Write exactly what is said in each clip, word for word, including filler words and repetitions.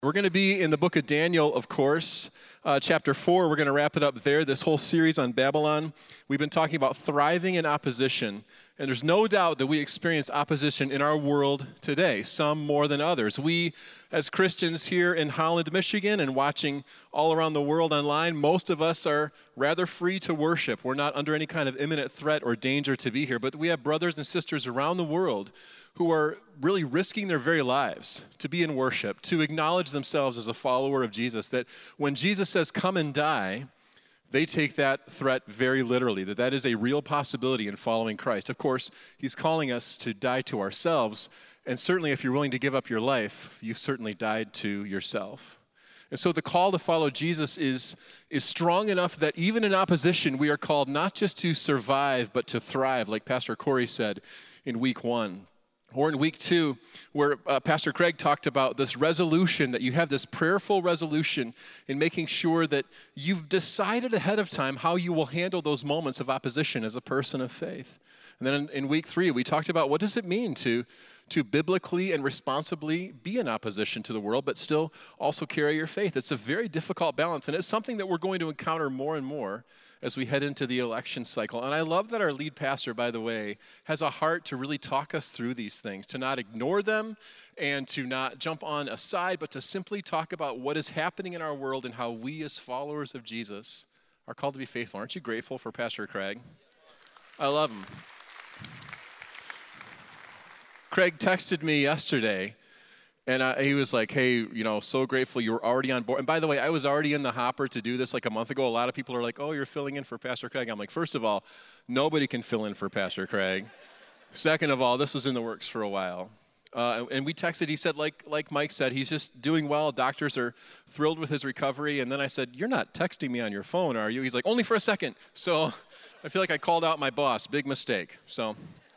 We're going to be in the book of Daniel, of course, uh, chapter four. We're going to wrap it up there. This whole series on Babylon, we've been talking about thriving in opposition. And there's no doubt that we experience opposition in our world today, some more than others. We, as Christians here in Holland, Michigan, and watching all around the world online, most of us are rather free to worship. We're not under any kind of imminent threat or danger to be here. But we have brothers and sisters around the world who are really risking their very lives to be in worship, to acknowledge themselves as a follower of Jesus, that when Jesus says, come and die, they take that threat very literally, that that is a real possibility in following Christ. Of course, he's calling us to die to ourselves, and certainly if you're willing to give up your life, you've certainly died to yourself. And so the call to follow Jesus is, is strong enough that even in opposition, we are called not just to survive, but to thrive, like Pastor Corey said in week one. Or in week two, where uh, Pastor Craig talked about this resolution, that you have this prayerful resolution in making sure that you've decided ahead of time how you will handle those moments of opposition as a person of faith. And then in, in week three, we talked about what does it mean to, to biblically and responsibly be in opposition to the world, but still also carry your faith. It's a very difficult balance, and it's something that we're going to encounter more and more as we head into the election cycle. And I love that our lead pastor, by the way, has a heart to really talk us through these things, to not ignore them and to not jump on a side, but to simply talk about what is happening in our world and how we as followers of Jesus are called to be faithful. Aren't you grateful for Pastor Craig? I love him. Craig texted me yesterday, and I, he was like, hey, you know, so grateful you were already on board. And by the way, I was already in the hopper to do this like a month ago. A lot of people are like, oh, you're filling in for Pastor Craig. I'm like, first of all, nobody can fill in for Pastor Craig. Second of all, this was in the works for a while. Uh, and we texted, he said, like like Mike said, he's just doing well. Doctors are thrilled with his recovery. And then I said, you're not texting me on your phone, are you? He's like, only for a second. So I feel like I called out my boss. Big mistake. So...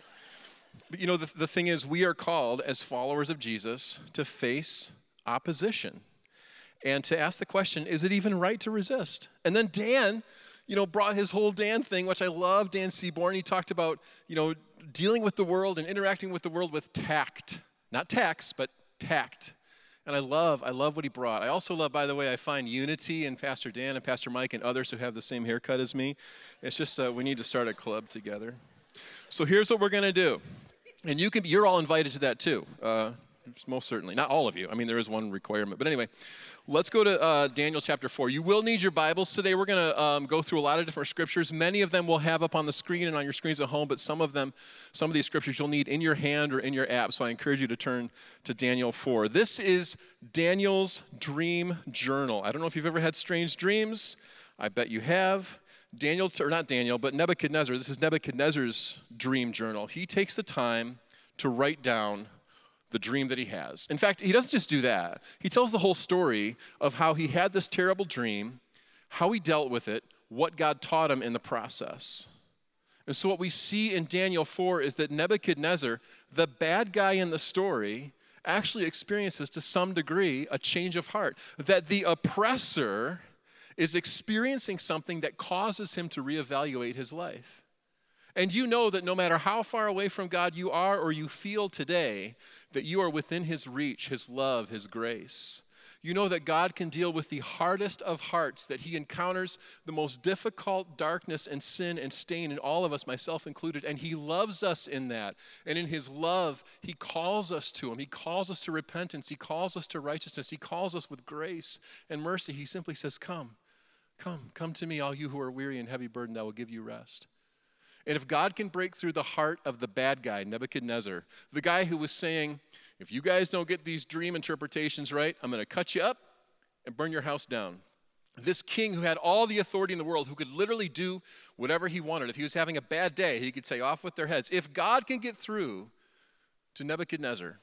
But you know, the, the thing is, we are called as followers of Jesus to face opposition and to ask the question, is it even right to resist? And then Dan, you know, brought his whole Dan thing, which I love, Dan Seaborn. He talked about, you know, dealing with the world and interacting with the world with tact. Not tax, but tact. And I love, I love what he brought. I also love, by the way, I find unity in Pastor Dan and Pastor Mike and others who have the same haircut as me. It's just uh, we need to start a club together. So here's what we're going to do. And you can, you're all invited to that too, uh, most certainly. Not all of you. I mean, there is one requirement. But anyway, let's go to uh, Daniel chapter four. You will need your Bibles today. We're going to um, go through a lot of different scriptures. Many of them we'll have up on the screen and on your screens at home, but some of them, some of these scriptures you'll need in your hand or in your app. So I encourage you to turn to Daniel four. This is Daniel's dream journal. I don't know if you've ever had strange dreams. I bet you have. Daniel, or not Daniel, but Nebuchadnezzar, this is Nebuchadnezzar's dream journal. He takes the time to write down the dream that he has. In fact, he doesn't just do that. He tells the whole story of how he had this terrible dream, how he dealt with it, what God taught him in the process. And so what we see in Daniel four is that Nebuchadnezzar, the bad guy in the story, actually experiences to some degree a change of heart. That the oppressor is experiencing something that causes him to reevaluate his life. And you know that no matter how far away from God you are or you feel today, that you are within his reach, his love, his grace. You know that God can deal with the hardest of hearts, that he encounters the most difficult darkness and sin and stain in all of us, myself included, and he loves us in that. And in his love, he calls us to him. He calls us to repentance. He calls us to righteousness. He calls us with grace and mercy. He simply says, come. Come, come to me, all you who are weary and heavy burdened, I will give you rest. And if God can break through the heart of the bad guy, Nebuchadnezzar, the guy who was saying, if you guys don't get these dream interpretations right, I'm going to cut you up and burn your house down. This king who had all the authority in the world, who could literally do whatever he wanted. If he was having a bad day, he could say, off with their heads. If God can get through to Nebuchadnezzar,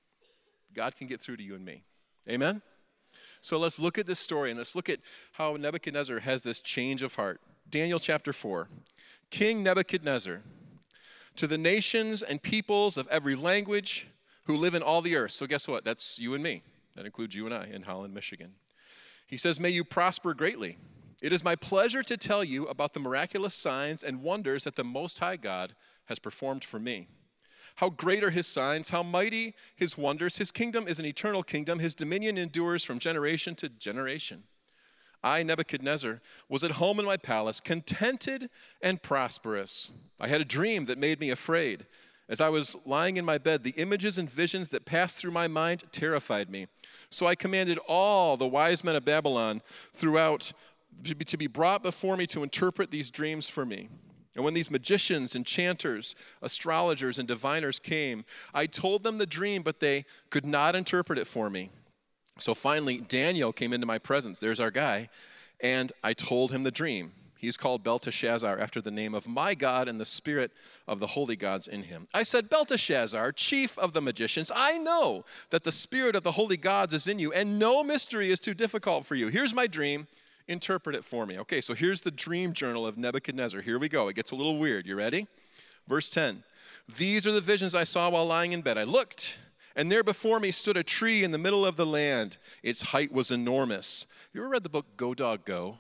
God can get through to you and me. Amen? So let's look at this story, and let's look at how Nebuchadnezzar has this change of heart. Daniel chapter four. King Nebuchadnezzar, to the nations and peoples of every language who live in all the earth. So guess what? That's you and me. That includes you and I in Holland, Michigan. He says, may you prosper greatly. It is my pleasure to tell you about the miraculous signs and wonders that the Most High God has performed for me. How great are his signs, how mighty his wonders. His kingdom is an eternal kingdom. His dominion endures from generation to generation. I, Nebuchadnezzar, was at home in my palace, contented and prosperous. I had a dream that made me afraid. As I was lying in my bed, the images and visions that passed through my mind terrified me. So I commanded all the wise men of Babylon throughout to be brought before me to interpret these dreams for me. And when these magicians, enchanters, astrologers, and diviners came, I told them the dream, but they could not interpret it for me. So finally, Daniel came into my presence. There's our guy. And I told him the dream. He's called Belteshazzar after the name of my God and the spirit of the holy gods in him. I said, Belteshazzar, chief of the magicians, I know that the spirit of the holy gods is in you, and no mystery is too difficult for you. Here's my dream. Interpret it for me. Okay, so here's the dream journal of Nebuchadnezzar. Here we go. It gets a little weird. You ready? Verse ten. These are the visions I saw while lying in bed. I looked, and there before me stood a tree in the middle of the land. Its height was enormous. You ever read the book Go Dog Go?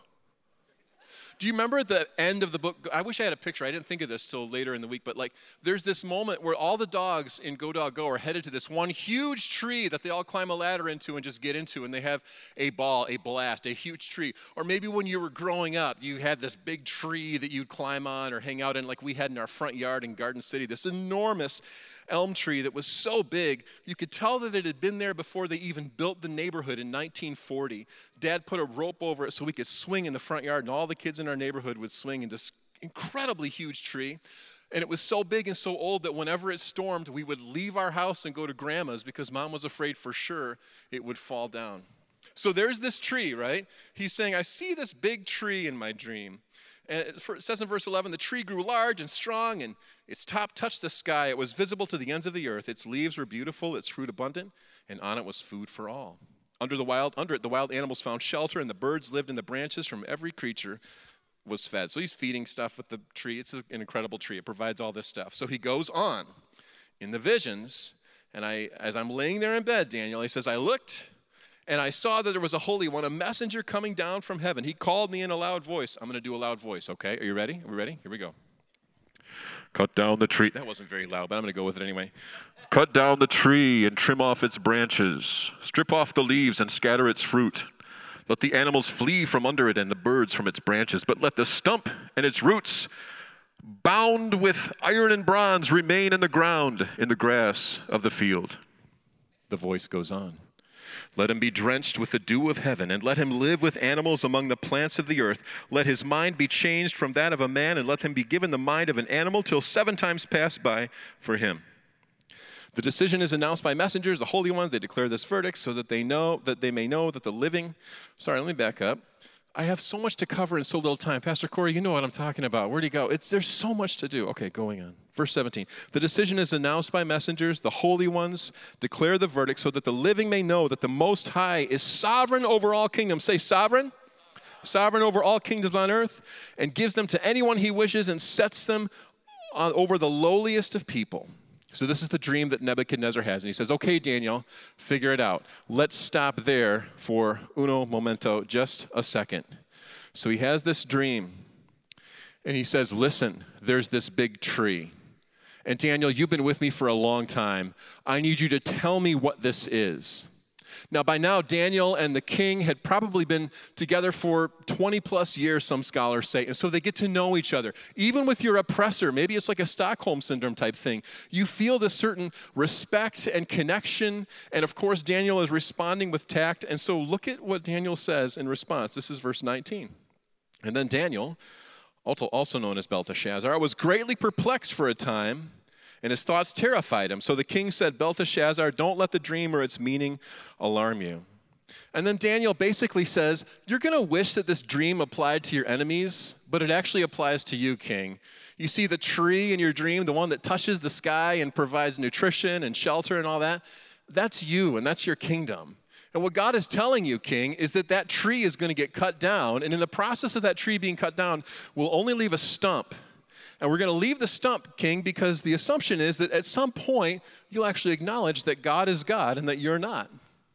Do you remember the end of the book? I wish I had a picture. I didn't think of this till later in the week, but like there's this moment where all the dogs in Go Dog Go are headed to this one huge tree that they all climb a ladder into and just get into, and they have a ball, a blast, a huge tree. Or maybe when you were growing up, you had this big tree that you'd climb on or hang out in, like we had in our front yard in Garden City, this enormous elm tree that was so big, you could tell that it had been there before they even built the neighborhood in nineteen forty. Dad put a rope over it so we could swing in the front yard, and all the kids in our neighborhood would swing in this incredibly huge tree. And it was so big and so old that whenever it stormed, we would leave our house and go to Grandma's because Mom was afraid for sure it would fall down. So there's this tree, right? He's saying, I see this big tree in my dream. And it says in verse eleven, the tree grew large and strong, and its top touched the sky. It was visible to the ends of the earth. Its leaves were beautiful, its fruit abundant, and on it was food for all. Under the wild, under it, the wild animals found shelter, and the birds lived in the branches. From every creature was fed. So he's feeding stuff with the tree. It's an incredible tree. It provides all this stuff. So he goes on in the visions, and I, as I'm laying there in bed, Daniel, he says, I looked, and I saw that there was a holy one, a messenger coming down from heaven. He called me in a loud voice. I'm going to do a loud voice, okay? Are you ready? Are we ready? Here we go. Cut down the tree. That wasn't very loud, but I'm going to go with it anyway. Cut down the tree and trim off its branches. Strip off the leaves and scatter its fruit. Let the animals flee from under it and the birds from its branches. But let the stump and its roots, bound with iron and bronze, remain in the ground, in the grass of the field. The voice goes on. Let him be drenched with the dew of heaven, and let him live with animals among the plants of the earth. Let his mind be changed from that of a man, and let him be given the mind of an animal till seven times pass by for him. The decision is announced by messengers, the holy ones. They declare this verdict so that they know that they may know that the living. Sorry, let me back up. I have so much to cover in so little time. Pastor Corey, you know what I'm talking about. Where'd he go? It's, there's so much to do. Okay, going on. Verse seventeen. The decision is announced by messengers. The holy ones declare the verdict so that the living may know that the Most High is sovereign over all kingdoms. Say sovereign. Sovereign over all kingdoms on earth, and gives them to anyone he wishes and sets them on, over the lowliest of people. So this is the dream that Nebuchadnezzar has. And he says, okay, Daniel, figure it out. Let's stop there for uno momento, just a second. So he has this dream. And he says, listen, there's this big tree. And Daniel, you've been with me for a long time. I need you to tell me what this is. Now, by now, Daniel and the king had probably been together for twenty plus years, some scholars say, and so they get to know each other. Even with your oppressor, maybe it's like a Stockholm Syndrome type thing, you feel this certain respect and connection, and of course, Daniel is responding with tact, and so look at what Daniel says in response. This is verse nineteen. And then Daniel, also known as Belteshazzar, was greatly perplexed for a time, and his thoughts terrified him. So the king said, Belteshazzar, don't let the dream or its meaning alarm you. And then Daniel basically says, you're going to wish that this dream applied to your enemies, but it actually applies to you, king. You see the tree in your dream, the one that touches the sky and provides nutrition and shelter and all that, that's you, and that's your kingdom. And what God is telling you, king, is that that tree is going to get cut down, and in the process of that tree being cut down, we'll only leave a stump. And we're going to leave the stump, king, because the assumption is that at some point, you'll actually acknowledge that God is God and that you're not.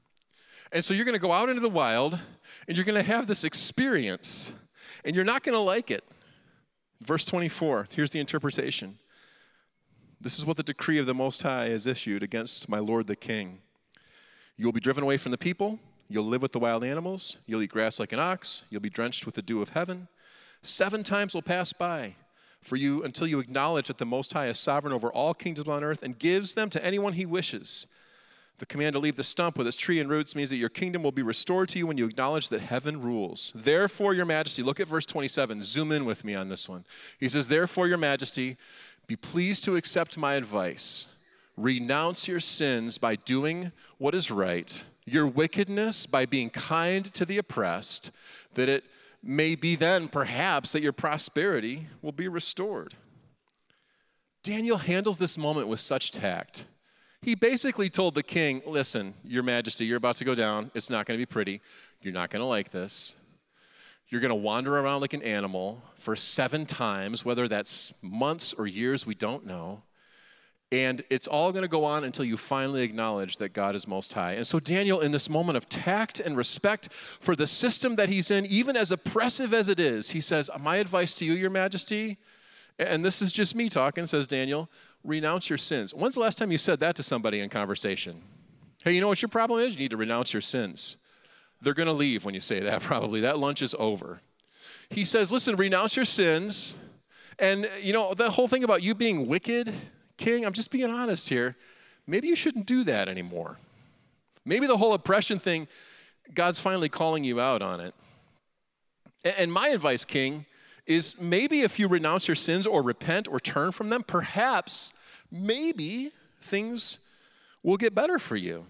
And so you're going to go out into the wild, and you're going to have this experience, and you're not going to like it. Verse twenty-four, here's the interpretation. This is what the decree of the Most High has issued against my lord the king. You will be driven away from the people. You'll live with the wild animals. You'll eat grass like an ox. You'll be drenched with the dew of heaven. Seven times will pass by for you until you acknowledge that the Most High is sovereign over all kingdoms on earth and gives them to anyone he wishes. The command to leave the stump with its tree and roots means that your kingdom will be restored to you when you acknowledge that heaven rules. Therefore, your majesty, look at verse twenty-seven. Zoom in with me on this one. He says, therefore, your majesty, be pleased to accept my advice. Renounce your sins by doing what is right, your wickedness by being kind to the oppressed, that it may be then perhaps that your prosperity will be restored. Daniel handles this moment with such tact. He basically told the king, listen, your majesty, you're about to go down. It's not going to be pretty. You're not going to like this. You're going to wander around like an animal for seven times, whether that's months or years, we don't know. And it's all going to go on until you finally acknowledge that God is Most High. And so Daniel, in this moment of tact and respect for the system that he's in, even as oppressive as it is, he says, my advice to you, your majesty, and this is just me talking, says Daniel, renounce your sins. When's the last time you said that to somebody in conversation? Hey, you know what your problem is? You need to renounce your sins. They're going to leave when you say that, probably. That lunch is over. He says, listen, renounce your sins. And, you know, the whole thing about you being wicked, king, I'm just being honest here. Maybe you shouldn't do that anymore. Maybe the whole oppression thing, God's finally calling you out on it. And my advice, king, is maybe if you renounce your sins or repent or turn from them, perhaps, maybe things will get better for you.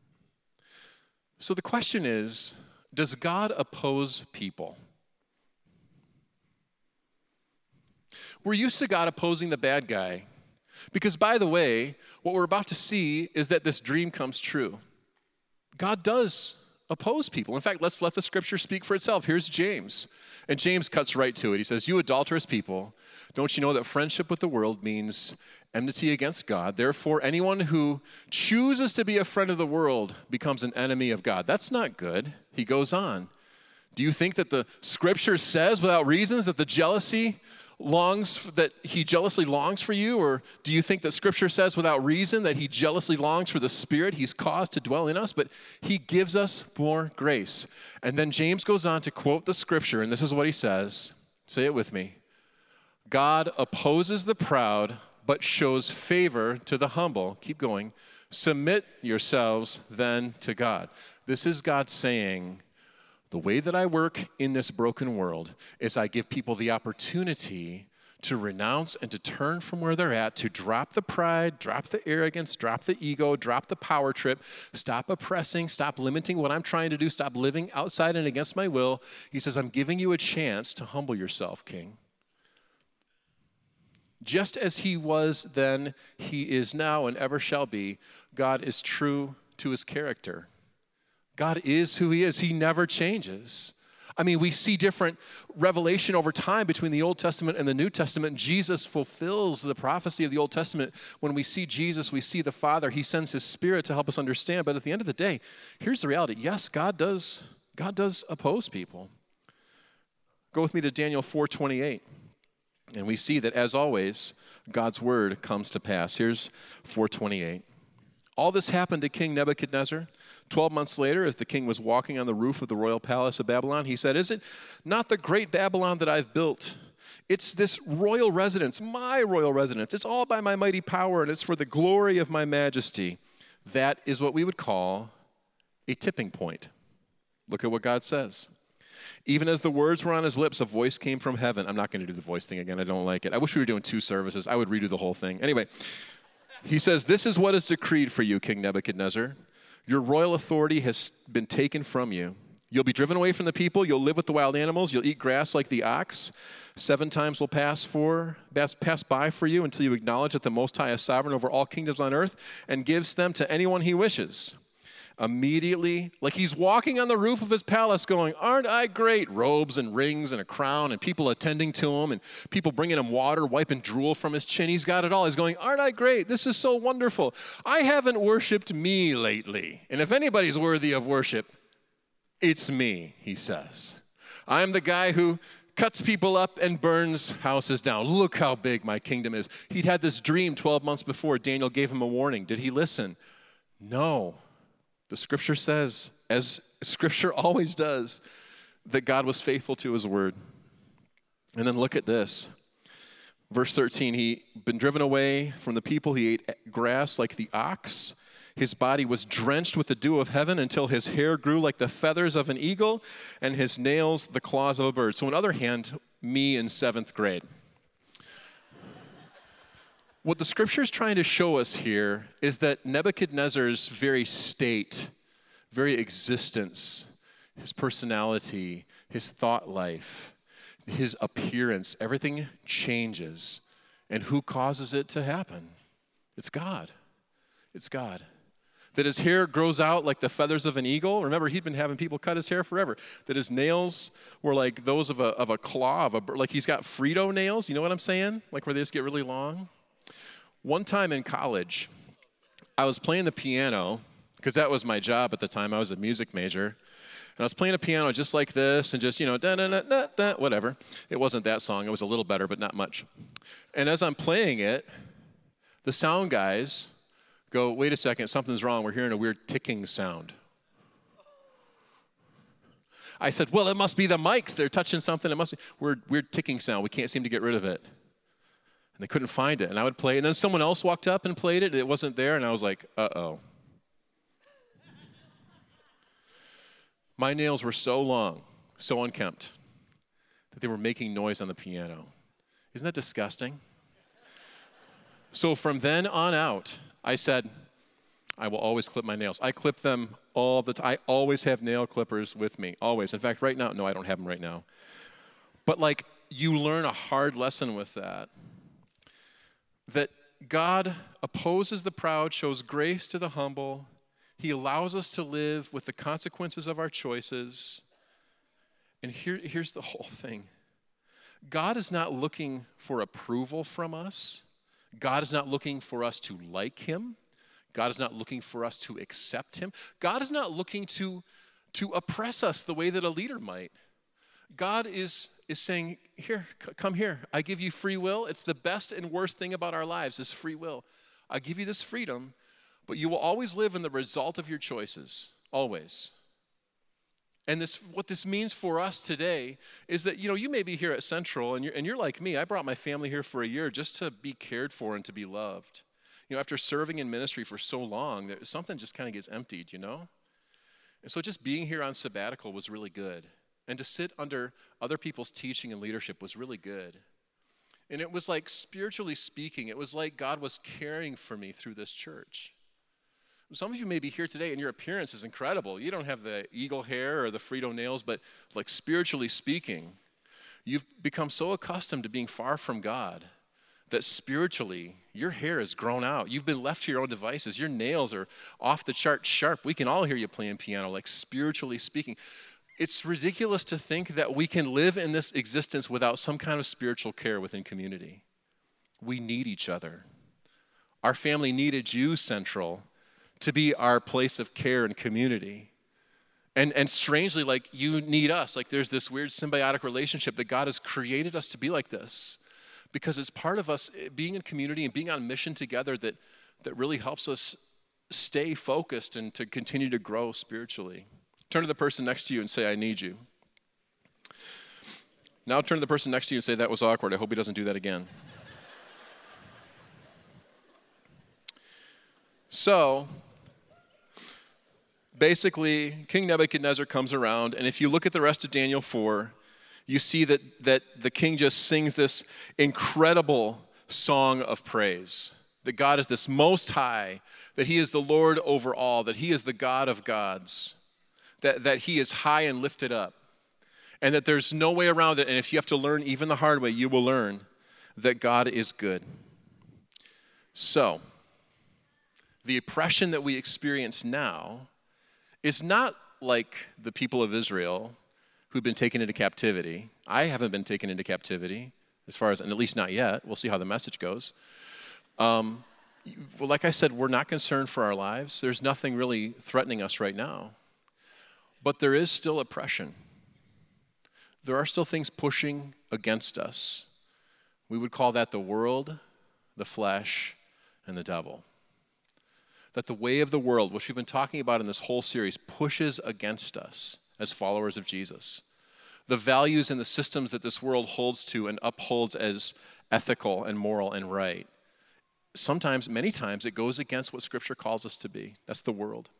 So the question is, does God oppose people? We're used to God opposing the bad guy. Because, by the way, what we're about to see is that this dream comes true. God does oppose people. In fact, let's let the scripture speak for itself. Here's James. And James cuts right to it. He says, you adulterous people, don't you know that friendship with the world means enmity against God? Therefore, anyone who chooses to be a friend of the world becomes an enemy of God. That's not good. He goes on. Do you think that the scripture says without reasons that the jealousy longs, that he jealously longs for you? Or do you think that scripture says without reason that he jealously longs for the spirit he's caused to dwell in us? But he gives us more grace. And then James goes on to quote the scripture, and this is what he says. Say it with me. God opposes the proud, but shows favor to the humble. Keep going. Submit yourselves then to God. This is God saying, the way that I work in this broken world is I give people the opportunity to renounce and to turn from where they're at, to drop the pride, drop the arrogance, drop the ego, drop the power trip, stop oppressing, stop limiting what I'm trying to do, stop living outside and against my will. He says, I'm giving you a chance to humble yourself, King. Just as he was then, he is now and ever shall be, God is true to his character. God is who he is. He never changes. I mean, we see different revelation over time between the Old Testament and the New Testament. Jesus fulfills the prophecy of the Old Testament. When we see Jesus, we see the Father. He sends his Spirit to help us understand. But at the end of the day, here's the reality. Yes, God does, God does oppose people. Go with me to Daniel four twenty-eight. And we see that, as always, God's word comes to pass. Here's four twenty-eight. All this happened to King Nebuchadnezzar. Twelve months later, as the king was walking on the roof of the royal palace of Babylon, he said, is it not the great Babylon that I've built? It's this royal residence, my royal residence. It's all by my mighty power, and it's for the glory of my majesty. That is what we would call a tipping point. Look at what God says. Even as the words were on his lips, a voice came from heaven. I'm not going to do the voice thing again. I don't like it. I wish we were doing two services. I would redo the whole thing. Anyway, he says, this is what is decreed for you, King Nebuchadnezzar. Your royal authority has been taken from you. You'll be driven away from the people. You'll live with the wild animals. You'll eat grass like the ox. Seven times will pass for pass by for you until you acknowledge that the Most High is sovereign over all kingdoms on earth and gives them to anyone he wishes. Immediately, like he's walking on the roof of his palace going, aren't I great? Robes and rings and a crown and people attending to him and people bringing him water, wiping drool from his chin. He's got it all. He's going, aren't I great? This is so wonderful. I haven't worshiped me lately. And if anybody's worthy of worship, it's me, he says. I'm the guy who cuts people up and burns houses down. Look how big my kingdom is. He'd had this dream twelve months before. Daniel gave him a warning. Did he listen? No. The scripture says, as scripture always does, that God was faithful to his word. And then look at this. Verse thirteen, he'd been driven away from the people. He ate grass like the ox. His body was drenched with the dew of heaven until his hair grew like the feathers of an eagle and his nails the claws of a bird. So on the other hand, me in seventh grade. What the scripture is trying to show us here is that Nebuchadnezzar's very state, very existence, his personality, his thought life, his appearance, everything changes. And who causes it to happen? It's God. It's God. That his hair grows out like the feathers of an eagle. Remember, he'd been having people cut his hair forever. That his nails were like those of a, of a claw, of a bird. Like he's got Frito nails. You know what I'm saying? Like where they just get really long. One time in college, I was playing the piano, because that was my job at the time. I was a music major. And I was playing a piano just like this, and just, you know, da-da-da-da-da, whatever. It wasn't that song. It was a little better, but not much. And as I'm playing it, the sound guys go, wait a second, something's wrong. We're hearing a weird ticking sound. I said, well, it must be the mics. They're touching something. It must be weird, weird ticking sound. We can't seem to get rid of it. And they couldn't find it. And I would play, and then someone else walked up and played it. It wasn't there, and I was like, uh-oh. My nails were so long, so unkempt, that they were making noise on the piano. Isn't that disgusting? So from then on out, I said, I will always clip my nails. I clip them all the time. I always have nail clippers with me, always. In fact, right now, no, I don't have them right now. But like, you learn a hard lesson with that, that God opposes the proud, shows grace to the humble. He allows us to live with the consequences of our choices. And here, here's the whole thing. God is not looking for approval from us. God is not looking for us to like him. God is not looking for us to accept him. God is not looking to, to oppress us the way that a leader might. God is, is saying, here, c- come here. I give you free will. It's the best and worst thing about our lives is free will. I give you this freedom, but you will always live in the result of your choices, always. And this, what this means for us today is that, you know, you may be here at Central, and you're, and you're like me. I brought my family here for a year just to be cared for and to be loved. You know, after serving in ministry for so long, there, something just kind of gets emptied, you know? And so just being here on sabbatical was really good. And to sit under other people's teaching and leadership was really good. And it was like, spiritually speaking, it was like God was caring for me through this church. Some of you may be here today and your appearance is incredible. You don't have the eagle hair or the Frito nails, but like spiritually speaking, you've become so accustomed to being far from God that spiritually your hair has grown out. You've been left to your own devices. Your nails are off the chart sharp. We can all hear you playing piano, like spiritually speaking. It's ridiculous to think that we can live in this existence without some kind of spiritual care within community. We need each other. Our family needed you, Central, to be our place of care and community. And, and strangely, like, you need us. Like, there's this weird symbiotic relationship that God has created us to be like this because it's part of us being in community and being on mission together that, that really helps us stay focused and to continue to grow spiritually. Turn to the person next to you and say, I need you. Now turn to the person next to you and say, that was awkward. I hope he doesn't do that again. So, basically, King Nebuchadnezzar comes around, and if you look at the rest of Daniel four, you see that, that the king just sings this incredible song of praise, that God is this most high, that he is the Lord over all, that he is the God of gods, that, that he is high and lifted up, and that there's no way around it, and if you have to learn even the hard way, you will learn that God is good. So, the oppression that we experience now is not like the people of Israel who've been taken into captivity. I haven't been taken into captivity, as far as, and at least not yet. We'll see how the message goes. Um, well, like I said, we're not concerned for our lives. There's nothing really threatening us right now. But there is still oppression. there are still things pushing against us. We would call that the world, the flesh, and the devil. That the way of the world, which we've been talking about in this whole series, pushes against us as followers of Jesus. The values and the systems that this world holds to and upholds as ethical and moral and right. Sometimes, many times, it goes against what Scripture calls us to be. That's the world.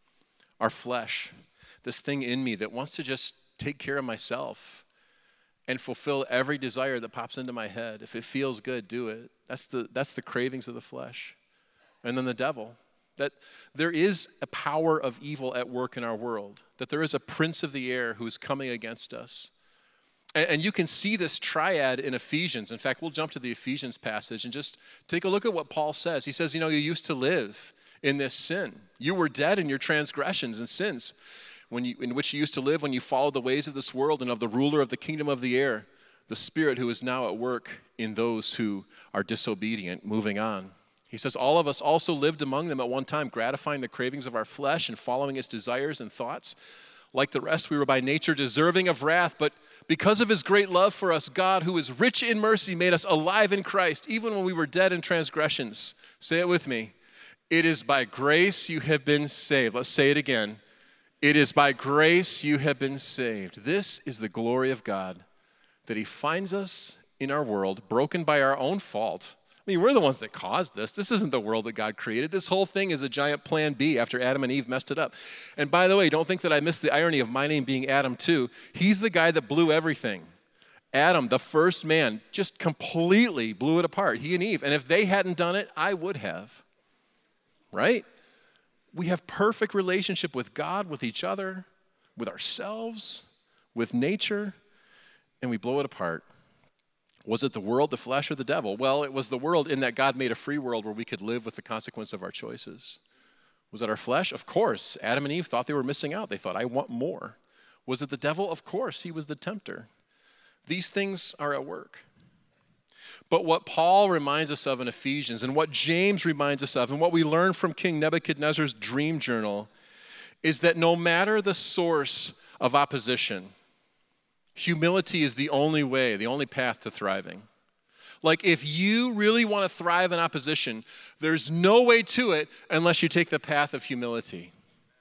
Our flesh, this thing in me that wants to just take care of myself and fulfill every desire that pops into my head. If it feels good, do it. That's the, that's the cravings of the flesh. And then the devil. That there is a power of evil at work in our world. That there is a prince of the air who's coming against us. And, and you can see this triad in Ephesians. In fact, we'll jump to the Ephesians passage and just take a look at what Paul says. He says, you know, you used to live in this sin. You were dead in your transgressions and sins, when you, in which you used to live when you followed the ways of this world and of the ruler of the kingdom of the air, the spirit who is now at work in those who are disobedient. Moving on. He says, all of us also lived among them at one time, gratifying the cravings of our flesh and following its desires and thoughts. Like the rest, we were by nature deserving of wrath, but because of his great love for us, God, who is rich in mercy, made us alive in Christ, even when we were dead in transgressions. Say it with me. It is by grace you have been saved. Let's say it again. It is by grace you have been saved. This is the glory of God, that he finds us in our world, broken by our own fault. I mean, we're the ones that caused this. This isn't the world that God created. This whole thing is a giant plan B after Adam and Eve messed it up. And by the way, don't think that I missed the irony of my name being Adam too. He's the guy that blew everything. Adam, the first man, just completely blew it apart, he and Eve. And if they hadn't done it, I would have. Right? We have perfect relationship with God, with each other, with ourselves, with nature, and we blow it apart. Was it the world, the flesh, or the devil? Well, it was the world in that God made a free world where we could live with the consequence of our choices. Was it our flesh? Of course. Adam and Eve thought they were missing out. They thought, I want more. Was it the devil? Of course. He was the tempter. These things are at work. But what Paul reminds us of in Ephesians, and what James reminds us of, and what we learn from King Nebuchadnezzar's dream journal, is that no matter the source of opposition, humility is the only way, the only path to thriving. Like if you really want to thrive in opposition, there's no way to it unless you take the path of humility.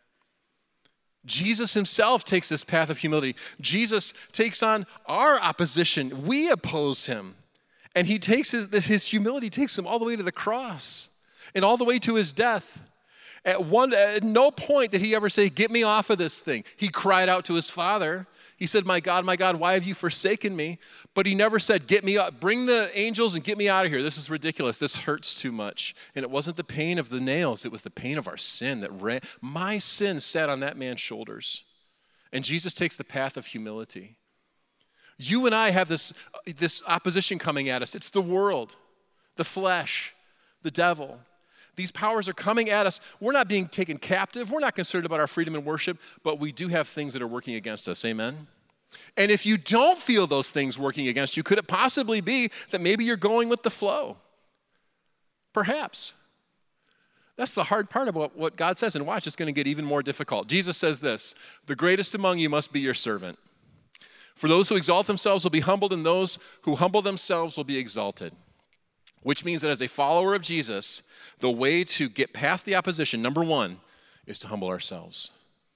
Jesus himself takes this path of humility. Jesus takes on our opposition. We oppose him. And he takes his, his humility takes him all the way to the cross and all the way to his death. At one, at no point did he ever say, get me off of this thing. He cried out to his Father. He said, my God, my God, why have you forsaken me? But he never said, get me up, bring the angels and get me out of here. This is ridiculous. This hurts too much. And it wasn't the pain of the nails. It was the pain of our sin that ran. My sin sat on that man's shoulders. And Jesus takes the path of humility. You and I have this, this opposition coming at us. It's the world, the flesh, the devil. These powers are coming at us. We're not being taken captive. We're not concerned about our freedom in worship, but we do have things that are working against us. Amen? And if you don't feel those things working against you, could it possibly be that maybe you're going with the flow? Perhaps. That's the hard part about what God says. And watch, it's going to get even more difficult. Jesus says this, the greatest among you must be your servant. For those who exalt themselves will be humbled, and those who humble themselves will be exalted. Which means that as a follower of Jesus, the way to get past the opposition, number one, is to humble ourselves.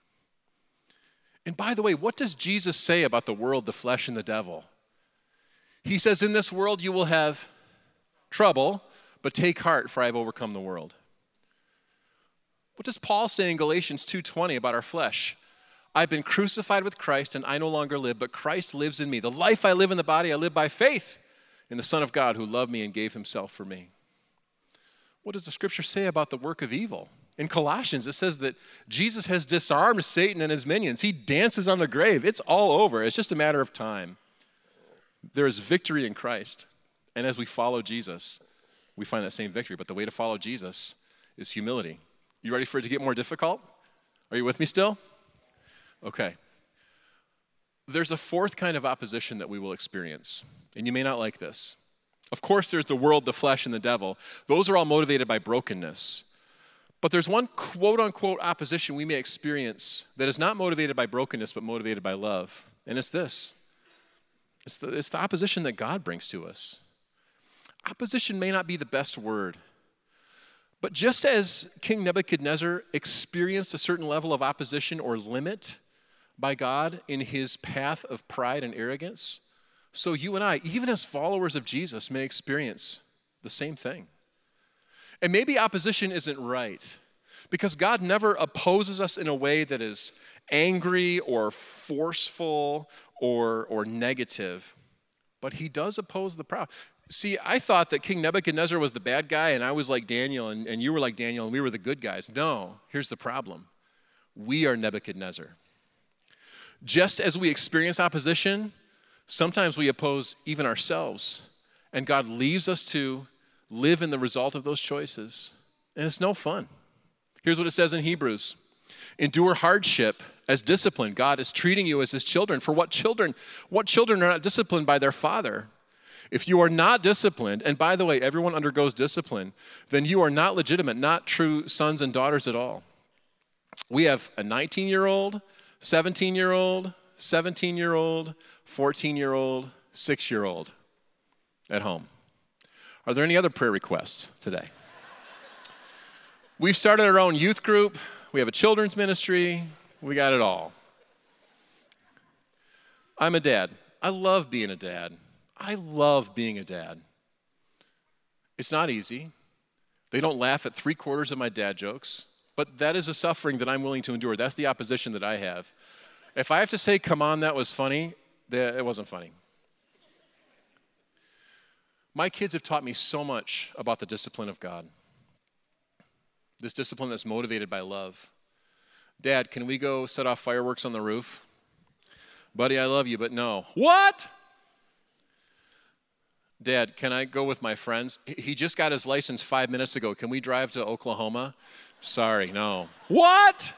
And by the way, what does Jesus say about the world, the flesh, and the devil? He says, in this world you will have trouble, but take heart, for I have overcome the world. What does Paul say in Galatians two twenty about our flesh? I've been crucified with Christ, and I no longer live, but Christ lives in me. The life I live in the body, I live by faith in the Son of God who loved me and gave himself for me. What does the scripture say about the work of evil? In Colossians, it says that Jesus has disarmed Satan and his minions. He dances on the grave. It's all over. It's just a matter of time. There is victory in Christ. And as we follow Jesus, we find that same victory. But the way to follow Jesus is humility. You ready for it to get more difficult? Are you with me still? Okay. There's a fourth kind of opposition that we will experience, and you may not like this. Of course, there's the world, the flesh, and the devil. Those are all motivated by brokenness. But there's one quote-unquote opposition we may experience that is not motivated by brokenness, but motivated by love, and it's this. It's the, it's the opposition that God brings to us. Opposition may not be the best word, but just as King Nebuchadnezzar experienced a certain level of opposition or limit by God in his path of pride and arrogance, so you and I, even as followers of Jesus, may experience the same thing. And maybe opposition isn't right, because God never opposes us in a way that is angry or forceful or, or negative, but he does oppose the proud. See, I thought that King Nebuchadnezzar was the bad guy, and I was like Daniel, and, and you were like Daniel, and we were the good guys. No, here's the problem. We are Nebuchadnezzar. Just as we experience opposition, sometimes we oppose even ourselves, and God leaves us to live in the result of those choices, and it's no fun. Here's what it says in Hebrews. Endure hardship as discipline. God is treating you as his children. For what children? What children are not disciplined by their father? If you are not disciplined, and by the way, everyone undergoes discipline, then you are not legitimate, not true sons and daughters at all. We have a nineteen-year-old, seventeen-year-old, seventeen-year-old, fourteen-year-old, six-year-old at home. Are there any other prayer requests today? We've started our own youth group. We have a children's ministry. We got it all. I'm a dad. I love being a dad. I love being a dad. It's not easy. They don't laugh at three quarters of my dad jokes, but that is a suffering that I'm willing to endure. That's the opposition that I have. If I have to say, come on, that was funny, that, it wasn't funny. My kids have taught me so much about the discipline of God. This discipline that's motivated by love. Dad, can we go set off fireworks on the roof? Buddy, I love you, but no. What? Dad, can I go with my friends? He just got his license five minutes ago. Can we drive to Oklahoma? Sorry, no. What?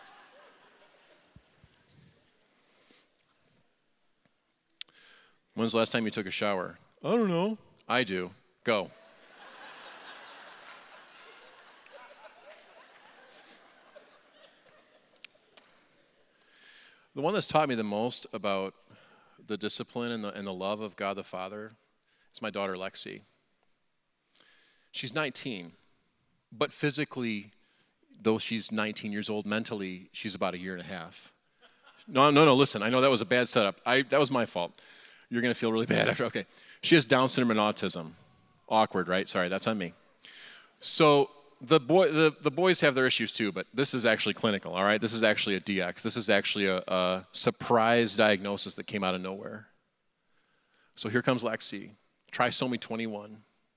When's the last time you took a shower? I don't know. I do. Go. The one that's taught me the most about the discipline and the, and the love of God the Father is my daughter Lexi. She's nineteen, but physically, though she's nineteen years old, mentally, she's about a year and a half. No, no, no, listen, I know that was a bad setup. I, that was my fault. You're going to feel really bad after. Okay. She has Down syndrome and autism. Awkward, right? Sorry, that's on me. So the boy, the, the boys have their issues too, but this is actually clinical, all right? This is actually a D X. This is actually a, a surprise diagnosis that came out of nowhere. So here comes Lexi, trisomy twenty-one.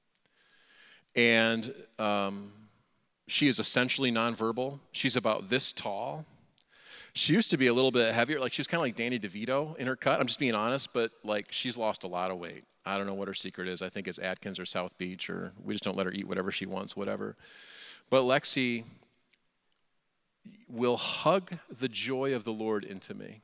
And um, she is essentially nonverbal. She's about this tall. She used to be a little bit heavier. Like, she was kind of like Danny DeVito in her cut. I'm just being honest, but like, she's lost a lot of weight. I don't know what her secret is. I think it's Atkins or South Beach, or we just don't let her eat whatever she wants, whatever. But Lexi will hug the joy of the Lord into me.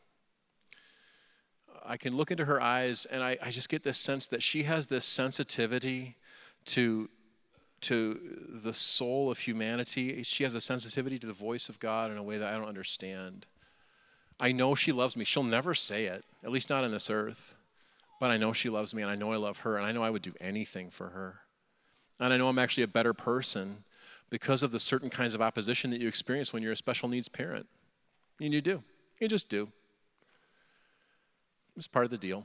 I can look into her eyes, and I, I just get this sense that she has this sensitivity to, to the soul of humanity. She has a sensitivity to the voice of God in a way that I don't understand. I know she loves me. She'll never say it, at least not on this earth. But I know she loves me, and I know I love her, and I know I would do anything for her. And I know I'm actually a better person because of the certain kinds of opposition that you experience when you're a special needs parent. And you do. You just do. It's part of the deal.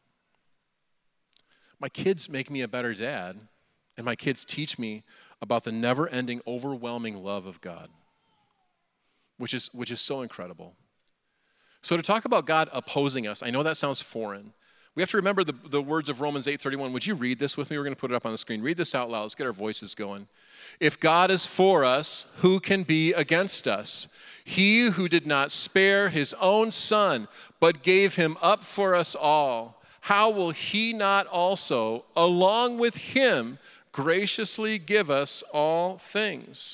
My kids make me a better dad, and my kids teach me about the never-ending, overwhelming love of God, which is, which is so incredible. So to talk about God opposing us, I know that sounds foreign. We have to remember the, the words of Romans eight thirty-one. Would you read this with me? We're going to put it up on the screen. Read this out loud. Let's get our voices going. If God is for us, who can be against us? He who did not spare his own son, but gave him up for us all, how will he not also, along with him, graciously give us all things?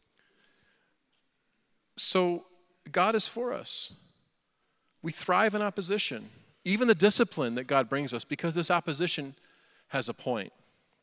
So God is for us. We thrive in opposition. Even the discipline that God brings us, because this opposition has a point.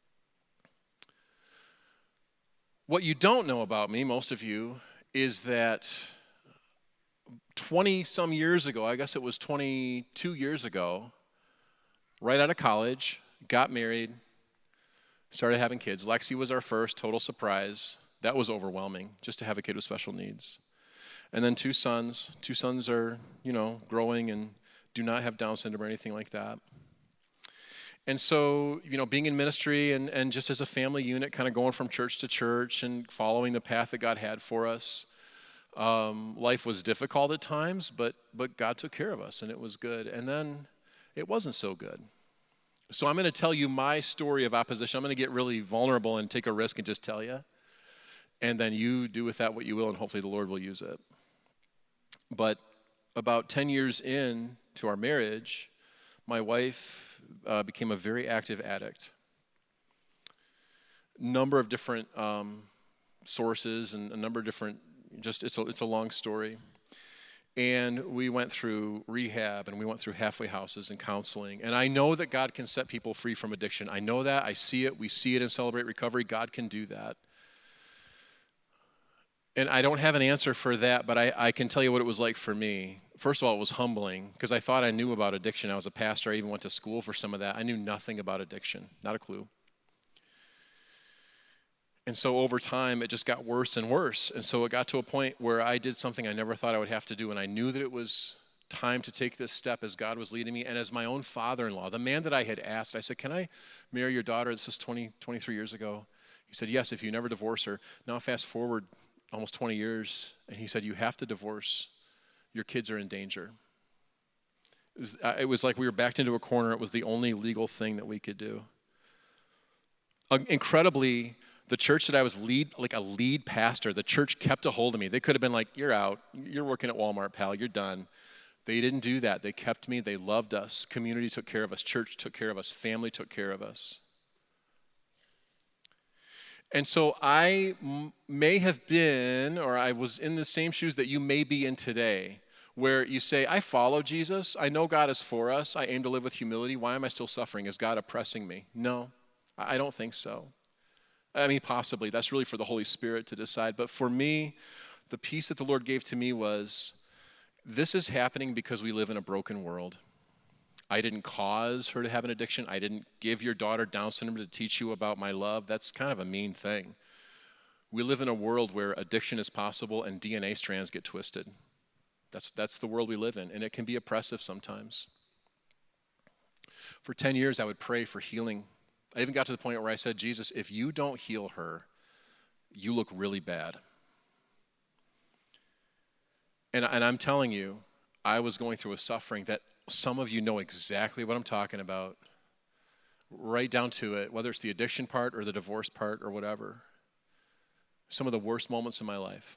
What you don't know about me, most of you, is that twenty-some years ago, I guess it was twenty-two years ago, right out of college, got married, started having kids. Lexi was our first, total surprise. That was overwhelming, just to have a kid with special needs. And then two sons. Two sons are, you know, growing and do not have Down syndrome or anything like that. And so, you know, being in ministry and, and just as a family unit, kind of going from church to church and following the path that God had for us, um, life was difficult at times, but but God took care of us, and it was good. And then it wasn't so good. So I'm going to tell you my story of opposition. I'm going to get really vulnerable and take a risk and just tell you. And then you do with that what you will, and hopefully the Lord will use it. But about ten years in to our marriage, my wife uh, became a very active addict. Number of different um, sources and a number of different, just it's a, it's a long story. And we went through rehab, and we went through halfway houses and counseling. And I know that God can set people free from addiction. I know that. I see it. We see it in Celebrate Recovery. God can do that. And I don't have an answer for that, but I, I can tell you what it was like for me. First of all, it was humbling, because I thought I knew about addiction. I was a pastor. I even went to school for some of that. I knew nothing about addiction, not a clue. And so over time, it just got worse and worse. And so it got to a point where I did something I never thought I would have to do, and I knew that it was time to take this step as God was leading me. And as my own father-in-law, the man that I had asked, I said, can I marry your daughter? This was twenty, twenty-three years ago. He said, yes, if you never divorce her. Now fast forward almost twenty years, and he said, you have to divorce. Your kids are in danger. It was, it was like we were backed into a corner. It was the only legal thing that we could do. Uh, incredibly, the church that I was lead, like a lead pastor, the church kept a hold of me. They could have been like, you're out. You're working at Walmart, pal. You're done. They didn't do that. They kept me. They loved us. Community took care of us. Church took care of us. Family took care of us. And so I m- may have been, or I was in the same shoes that you may be in today, where you say, I follow Jesus. I know God is for us. I aim to live with humility. Why am I still suffering? Is God oppressing me? No, I don't think so. I mean, possibly. That's really for the Holy Spirit to decide. But for me, the peace that the Lord gave to me was, this is happening because we live in a broken world. I didn't cause her to have an addiction. I didn't give your daughter Down syndrome to teach you about my love. That's kind of a mean thing. We live in a world where addiction is possible and D N A strands get twisted. That's, that's the world we live in, and it can be oppressive sometimes. For ten years, I would pray for healing. I even got to the point where I said, Jesus, if you don't heal her, you look really bad. And, and I'm telling you, I was going through a suffering that some of you know exactly what I'm talking about, right down to it, whether it's the addiction part or the divorce part or whatever. Some of the worst moments in my life.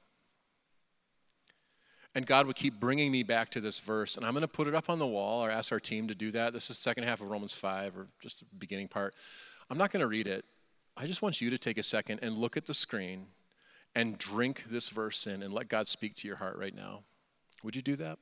And God would keep bringing me back to this verse, and I'm going to put it up on the wall or ask our team to do that. This is the second half of Romans five, or just the beginning part. I'm not going to read it. I just want you to take a second and look at the screen and drink this verse in and let God speak to your heart right now. Would you do that?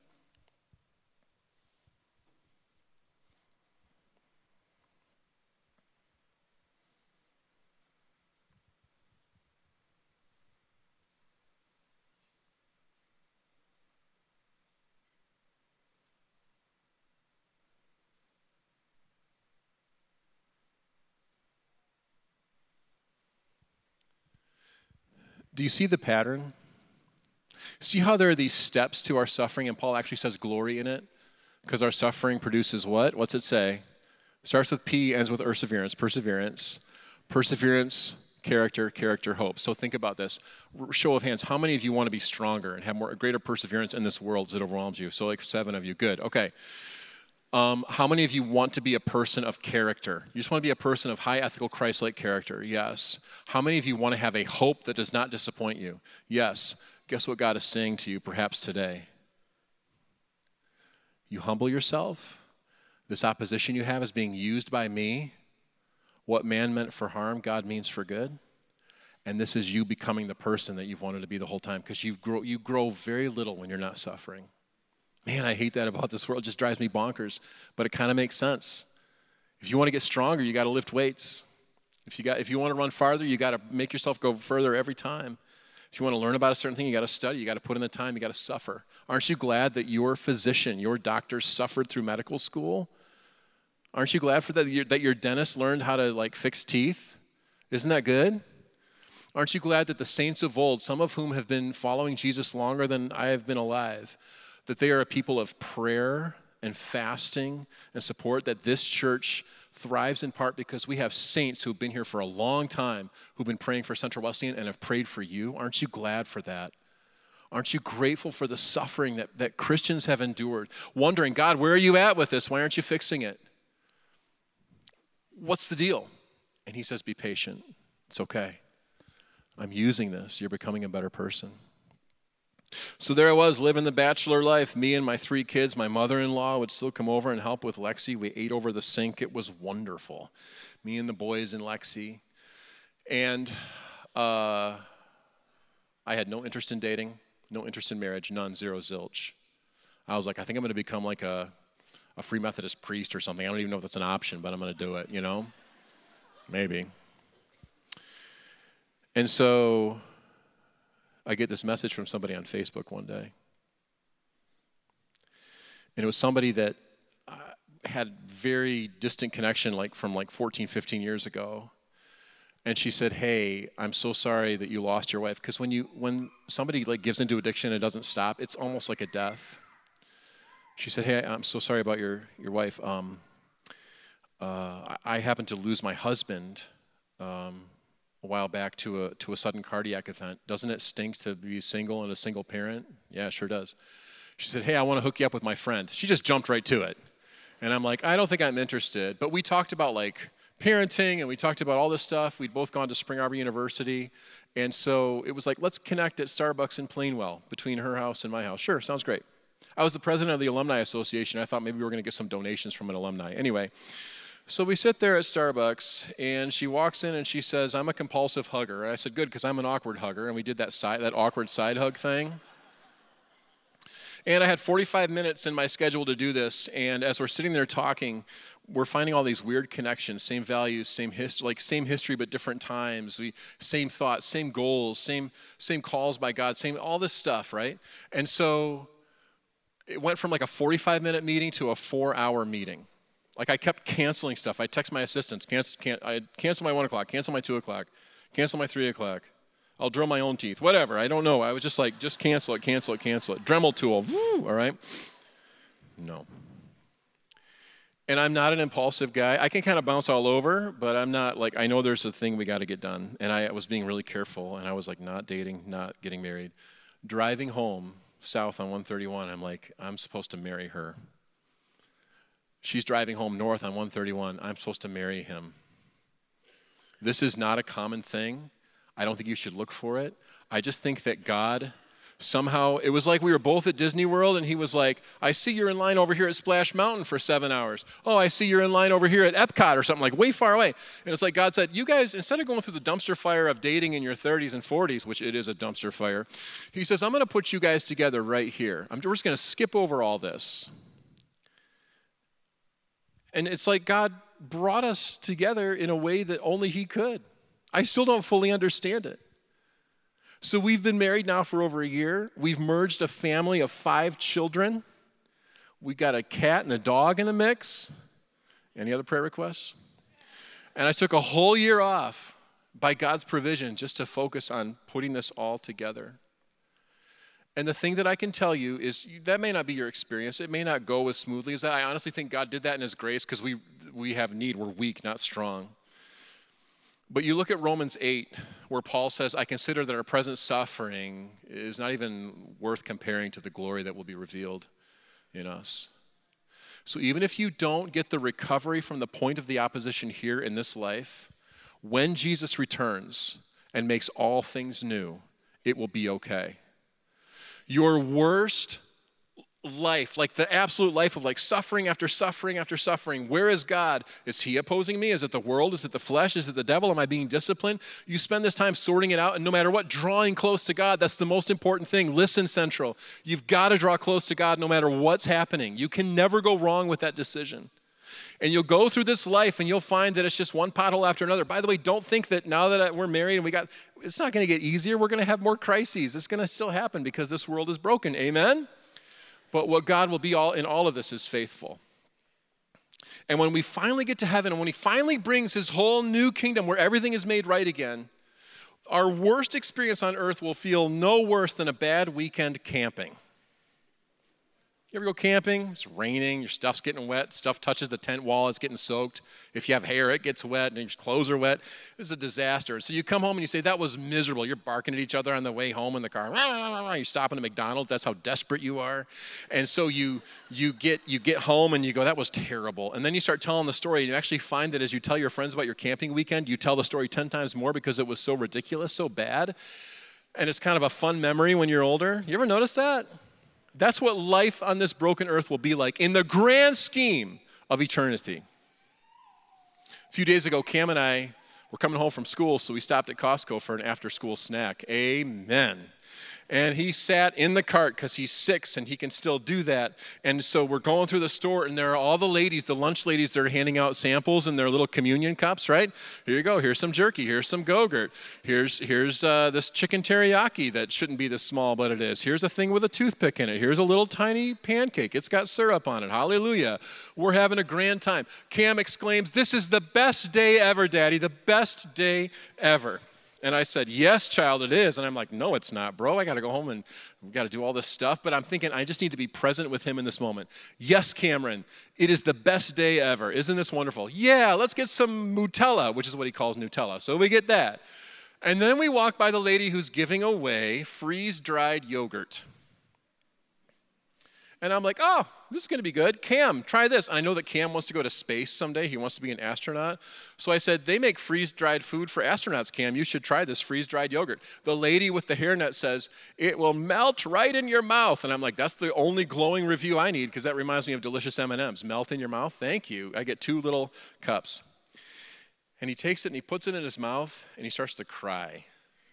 Do you see the pattern? See how there are these steps to our suffering, and Paul actually says glory in it? Because our suffering produces what? What's it say? Starts with P, ends with perseverance. Perseverance. Perseverance, character, character, hope. So think about this. Show of hands, how many of you want to be stronger and have more greater perseverance in this world as it overwhelms you? So like seven of you. Good. Okay. Um, how many of you want to be a person of character? You just want to be a person of high ethical Christ-like character? Yes. How many of you want to have a hope that does not disappoint you? Yes. Guess what God is saying to you perhaps today? You humble yourself. This opposition you have is being used by me. What man meant for harm, God means for good. And this is you becoming the person that you've wanted to be the whole time, because you grow, you grow very little when you're not suffering. Man, I hate that about this world. It just drives me bonkers. But it kind of makes sense. If you want to get stronger, you got to lift weights. If you got, if you want to run farther, you got to make yourself go further every time. If you want to learn about a certain thing, you got to study. You got to put in the time. You got to suffer. Aren't you glad that your physician, your doctor, suffered through medical school? Aren't you glad for that, that your, that your dentist learned how to like fix teeth? Isn't that good? Aren't you glad that the saints of old, some of whom have been following Jesus longer than I have been alive, that they are a people of prayer and fasting and support, that this church thrives in part because we have saints who've been here for a long time, who've been praying for Central Wesleyan and have prayed for you? Aren't you glad for that? Aren't you grateful for the suffering that, that Christians have endured? Wondering, God, where are you at with this? Why aren't you fixing it? What's the deal? And he says, be patient. It's okay. I'm using this. You're becoming a better person. So there I was, living the bachelor life. Me and my three kids, my mother-in-law would still come over and help with Lexi. We ate over the sink. It was wonderful. Me and the boys and Lexi. And uh, I had no interest in dating, no interest in marriage, none, zero, zilch. I was like, I think I'm going to become like a, a Free Methodist priest or something. I don't even know if that's an option, but I'm going to do it, you know? Maybe. And so I get this message from somebody on Facebook one day. And it was somebody that uh, had very distant connection like from like fourteen, fifteen years ago. And she said, hey, I'm so sorry that you lost your wife. Because when you when somebody like gives into addiction and it doesn't stop, it's almost like a death. She said, hey, I'm so sorry about your, your wife. Um, uh, I, I happened to lose my husband um, a while back to a to a sudden cardiac event. Doesn't it stink to be single and a single parent? Yeah, it sure does. She said, hey, I want to hook you up with my friend. She just jumped right to it. And I'm like, I don't think I'm interested. But we talked about like parenting and we talked about all this stuff. We'd both gone to Spring Arbor University. And so it was like, let's connect at Starbucks in Plainwell between her house and my house. Sure, sounds great. I was the president of the Alumni Association. I thought maybe we were going to get some donations from an alumni. Anyway, so we sit there at Starbucks, and she walks in and she says, I'm a compulsive hugger. And I said, good, because I'm an awkward hugger. And we did that side, that awkward side hug thing. And I had forty-five minutes in my schedule to do this. And as we're sitting there talking, we're finding all these weird connections, same values, same history, like same history but different times. We same thoughts, same goals, same same calls by God, same all this stuff, right? And so it went from like a forty-five minute meeting to a four hour meeting. Like I kept canceling stuff. I text my assistants, cancel, can, I cancel my one o'clock, cancel my two o'clock, cancel my three o'clock. I'll drill my own teeth, whatever. I don't know. I was just like, just cancel it, cancel it, cancel it. Dremel tool, woo, all right? No. And I'm not an impulsive guy. I can kind of bounce all over, but I'm not like, I know there's a thing we got to get done. And I was being really careful, and I was like not dating, not getting married. Driving home south on one thirty-one, I'm like, I'm supposed to marry her. She's driving home north on one thirty-one. I'm supposed to marry him. This is not a common thing. I don't think you should look for it. I just think that God somehow, it was like we were both at Disney World, and he was like, I see you're in line over here at Splash Mountain for seven hours. Oh, I see you're in line over here at Epcot or something, like way far away. And it's like God said, you guys, instead of going through the dumpster fire of dating in your thirties and forties, which it is a dumpster fire, he says, I'm going to put you guys together right here. I'm just going to skip over all this. And it's like God brought us together in a way that only he could. I still don't fully understand it. So we've been married now for over a year. We've merged a family of five children. We got a cat and a dog in the mix. Any other prayer requests? And I took a whole year off by God's provision just to focus on putting this all together. And the thing that I can tell you is that may not be your experience. It may not go as smoothly as that. I honestly think God did that in his grace because we we have need. We're weak, not strong. But you look at Romans eight, where Paul says, I consider that our present suffering is not even worth comparing to the glory that will be revealed in us. So even if you don't get the recovery from the point of the opposition here in this life, when Jesus returns and makes all things new, it will be okay. Your worst life, like the absolute life of like suffering after suffering after suffering. Where is God? Is he opposing me? Is it the world? Is it the flesh? Is it the devil? Am I being disciplined? You spend this time sorting it out, and no matter what, drawing close to God. That's the most important thing. Listen, Central. You've got to draw close to God no matter what's happening. You can never go wrong with that decision. And you'll go through this life and you'll find that it's just one pothole after another. By the way, don't think that now that we're married and we got, it's not going to get easier. We're going to have more crises. It's going to still happen because this world is broken. Amen? But what God will be all in all of this is faithful. And when we finally get to heaven, and when he finally brings his whole new kingdom where everything is made right again, our worst experience on earth will feel no worse than a bad weekend camping. You ever go camping? It's raining, your stuff's getting wet, stuff touches the tent wall, it's getting soaked. If you have hair, it gets wet, and your clothes are wet. This is a disaster. So you come home and you say, that was miserable. You're barking at each other on the way home in the car. You stop in a McDonald's, that's how desperate you are. And so you you get you get home and you go, that was terrible. And then you start telling the story, and you actually find that as you tell your friends about your camping weekend, you tell the story ten times more because it was so ridiculous, so bad. And it's kind of a fun memory when you're older. You ever notice that? That's what life on this broken earth will be like in the grand scheme of eternity. A few days ago, Cam and I were coming home from school, so we stopped at Costco for an after-school snack. Amen. And he sat in the cart because he's six and he can still do that. And so we're going through the store, and there are all the ladies, the lunch ladies, that are handing out samples in their little communion cups, right? Here you go. Here's some jerky. Here's some Go-Gurt. Here's here's uh, this chicken teriyaki that shouldn't be this small, but it is. Here's a thing with a toothpick in it. Here's a little tiny pancake. It's got syrup on it. Hallelujah. We're having a grand time. Cam exclaims, "This is the best day ever, Daddy, the best day ever." And I said, "Yes, child, it is." And I'm like, "No, it's not, bro. I got to go home and we've got to do all this stuff." But I'm thinking, I just need to be present with him in this moment. "Yes, Cameron, it is the best day ever. Isn't this wonderful?" "Yeah, let's get some Nutella," which is what he calls Nutella. So we get that. And then we walk by the lady who's giving away freeze-dried yogurt. And I'm like, "Oh, this is going to be good. Cam, try this." And I know that Cam wants to go to space someday. He wants to be an astronaut. So I said, "They make freeze-dried food for astronauts, Cam. You should try this freeze-dried yogurt." The lady with the hairnet says, "It will melt right in your mouth." And I'm like, that's the only glowing review I need, because that reminds me of delicious M and M's. Melt in your mouth? Thank you. I get two little cups. And he takes it and he puts it in his mouth and he starts to cry.